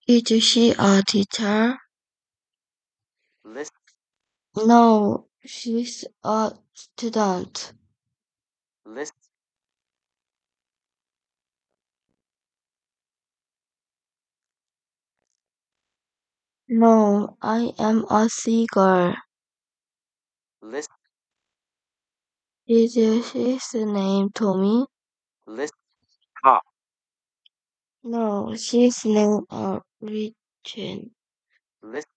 Is she a teacher? List. No, she's a student. List. No, I am a seagull. List. Is his name Tommy? List. Top. No, she's named Richard. List.